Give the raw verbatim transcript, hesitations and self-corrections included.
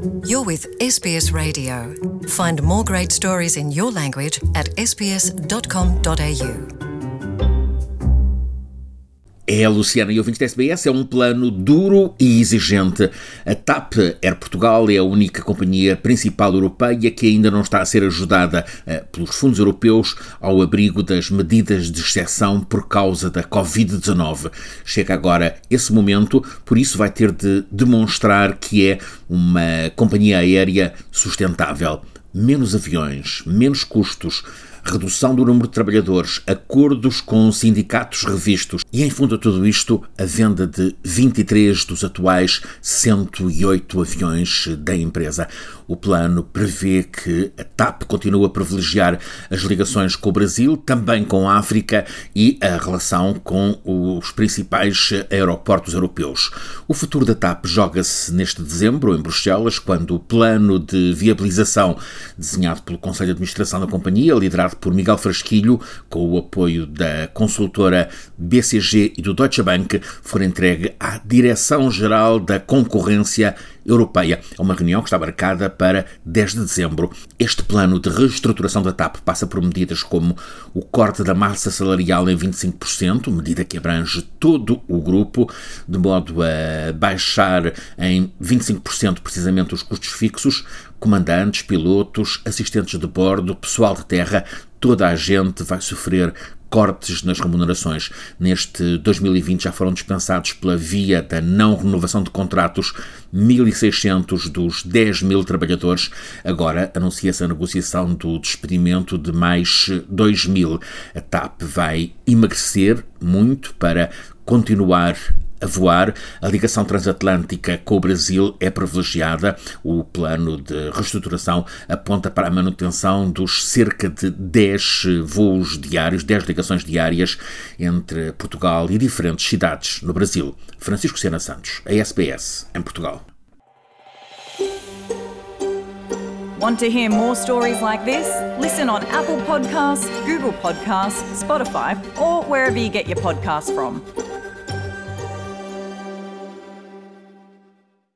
You're with S B S Radio. Find more great stories in your language at s b s dot com dot a u. É a Luciana e ouvintes da S B S, é um plano duro e exigente. A TAP Air Portugal é a única companhia principal europeia que ainda não está a ser ajudada uh, pelos fundos europeus ao abrigo das medidas de exceção por causa da covid dezanove. Chega agora esse momento, por isso vai ter de demonstrar que é uma companhia aérea sustentável. Menos aviões, menos custos, redução do número de trabalhadores, acordos com sindicatos revistos e, em fundo a tudo isto, a venda de vinte e três dos atuais cento e oito aviões da empresa. O plano prevê que a TAP continue a privilegiar as ligações com o Brasil, também com a África e a relação com os principais aeroportos europeus. O futuro da TAP joga-se neste dezembro, em Bruxelas, quando o plano de viabilização desenhado pelo Conselho de Administração da companhia, liderado por Miguel Frasquilho, com o apoio da consultora B C G e do Deutsche Bank, for entregue à Direção-Geral da Concorrência Europeia. É uma reunião que está marcada para dez de dezembro. Este plano de reestruturação da TAP passa por medidas como o corte da massa salarial em vinte e cinco por cento, medida que abrange todo o grupo, de modo a baixar em vinte e cinco por cento precisamente os custos fixos, comandantes, pilotos, assistentes de bordo, pessoal de terra, toda a gente vai sofrer cortes nas remunerações. Neste dois mil e vinte já foram dispensados pela via da não renovação de contratos mil e seiscentos dos dez mil trabalhadores. Agora anuncia-se a negociação do despedimento de mais dois mil. A TAP vai emagrecer muito para continuar a voar. A ligação transatlântica com o Brasil é privilegiada. O plano de reestruturação aponta para a manutenção dos cerca de dez voos diários, dez ligações diárias entre Portugal e diferentes cidades no Brasil. Francisco Sena Santos, a S B S, em Portugal. Want to hear more stories like this? Listen on Apple Podcasts, Google Podcasts, Spotify, or wherever you get your podcasts from.